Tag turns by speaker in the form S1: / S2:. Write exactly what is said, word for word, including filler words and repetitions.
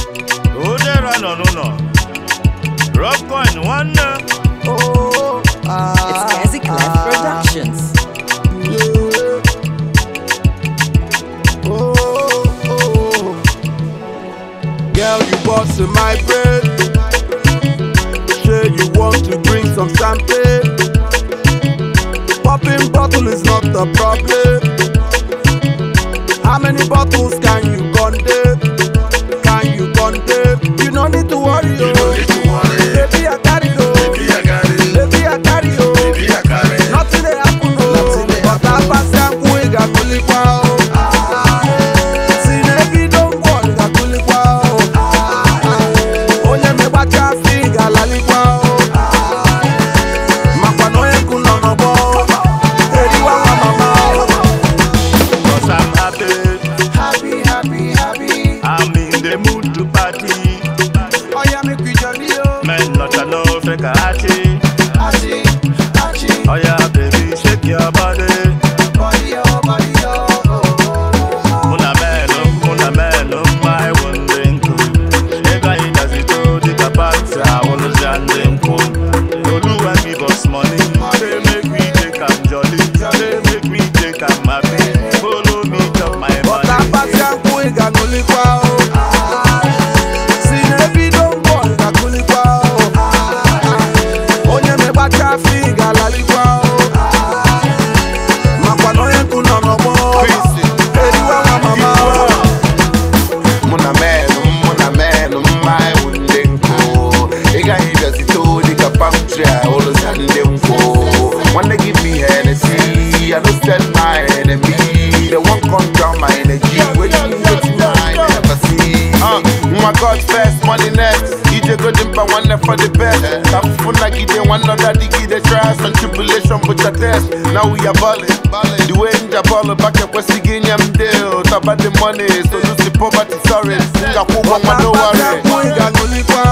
S1: Ojera no no no. Rock coin one.
S2: Oh, ah,
S3: It's Kazi Clef
S2: ah,
S3: Productions.
S2: yeah. Oh, oh. Girl, you bust in my brain. Say you want to drink some champagne. Popping bottle is not the problem. How many bottles can you condemn? Can you condemn? You no need to worry,
S4: You no need to worry.
S2: baby I carry you,
S4: Baby, I got it.
S2: baby I carry you.
S4: Baby, I got it.
S2: Nothing dey happen o,
S4: Nothing dey
S2: but I pass am we ga kulikwa o. See nebi don go ga kulikwa o. Onye me gbacha si ga lalikwa o. Makwa no eku no no bo. Eriwa wa mama o.
S1: Cause I'm happy.
S2: Happy, happy, happy.
S1: I'm in the mood to party.
S2: Oya make we jolly o.
S1: Men not a no fake a hachi.
S2: Achi, achi.
S1: Oh yeah, baby, shake your body.
S2: Body o, body o.
S1: Una melo, una melo, my one drink. Ega ida zito di kapasa, wolo jandemko. Olu and give us money. They make me take am jolly. They make me take am happy. Follow me, chop my
S2: But I
S1: money.
S2: pass am we ga kulikwa o. See nebi don go ga kulikwa o. Onye me gbacha fi ga lalikwa o. Makwa no eku no no bo. Eriwa wa mama o.
S4: Muna menu, muna menu, my wundenko. Ega hida sito di kapamtria, olo sandemko. Wanna give me Hennessy, I don't stand my enemy. They won't come down my energy. Waiting, waiting, I never see. Uh, my God first, money next. E J go dimpa one for the best. Tap for like e dey one another diggy the trials and tribulation but your test. Now we are balling. The way in the ball back at West Virginia deal. Talk about the money, so lose the poverty, sorry. Nga kuwa
S2: But I
S4: no
S2: pass
S4: worry.
S2: am we ga kulikwa